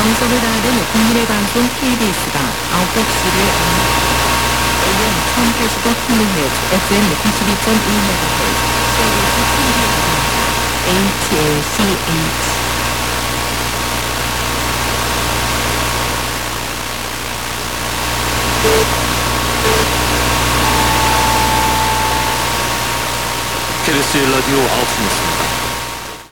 정성을 다하는 국민의 방송 KBS가 아웃복수를 AM 1085kHz, FM 92.1MHz, 서비스 KBS입니다. KBS 라디오 9시였습니다.